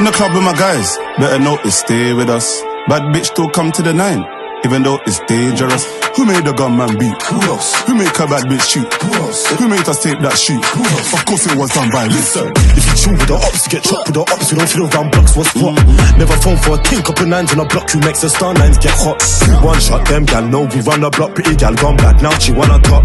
In the club with my guys, better notice, stay with us. Bad bitch still come to the 9, even though it's dangerous. Who made the gunman beat? Who else? Who made a bad bitch shoot? Who else? Who made us tape that shoot? Who else? Of course it was done by me. If you chill with the ops, you get chopped with the ops. We don't feel around blocks, what's what? Never phone for a thing, couple nines on a block. Who makes the star nines get hot? One shot, them gal know we run the block. Pretty gal gone bad, now she wanna top.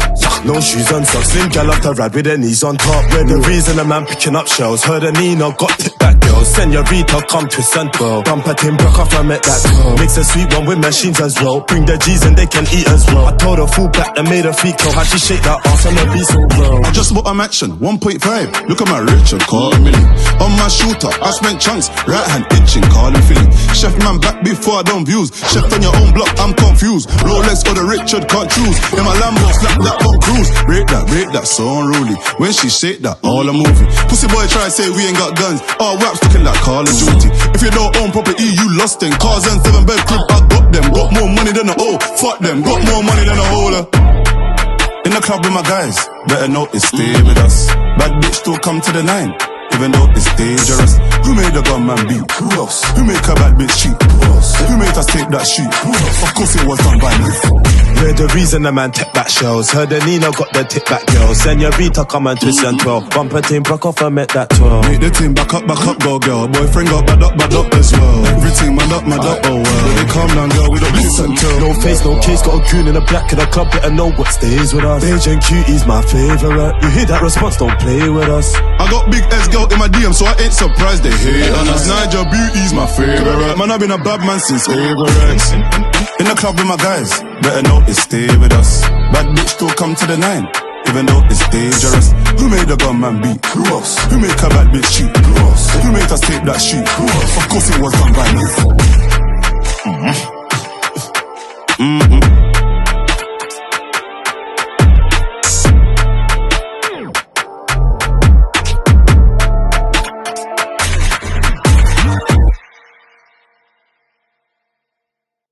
No shoes and socks, slim gal off the ride with her knees on top. We're the reason a man picking up shells. Heard a Nina, got tip back girl. Senorita, come twist and twirl. Bump at him, broke off, I met that girl. Mix a sweet one with machines as well. Bring the G's and they can eat as well. I told her full back and made her feet curl. How she shake that ass on the beat so well. I just bought a Action 1.5. Look at my Richard, call a million. On my shooter, I spent chunks. Right hand itching, calling Philly. Chef man back before I done views. Chef on your own block, I'm confused. Rolex or the Richard, can't choose. In my Lambo, slap that on cruise. Break that, so unruly. When she shake that, all a movie. Pussy boy try to say we ain't got guns. All waps looking like Call of Duty. If you don't own property, you lost them. Cars and 7-bed crib, I got them. Got more money than a O. Fuck them, got more money than a holder. In the club with my guys, better notice, stay with us. Bad bitch still come to the 9, even though it's dangerous. Who made the gunman beat? Who else? Who made a bad bitch cheat? Who else? Who made us tape that shoot? Who else? Of course it was done by me. We're the reason the man tip back shells. Heard the Nina got the tip back girl. Senorita come and twist and twirl. Bump a team, broke off, I met that twirl. Make the team back up, go girl. Boyfriend got bad up as well. Everything mad up, oh well. When they calm down girl, we don't listen to. No face, no case, got a goon in the black in the club. Better know what stays with us. Beige and cutie's my favourite. You hear that response, don't play with us. I got big S girl in my DM, so I ain't surprised they hate on us. Nigel Beauty's my favourite. Man, I've been a bad man since Average. In the club with my guys, better notice, stay with us. Bad bitch still come to the 9, even though it's dangerous. Who made the gunman beat? Who else? Who made a bad bitch cheat? Who else? Who made us tape that shoot? Who else? Of course it was done by me.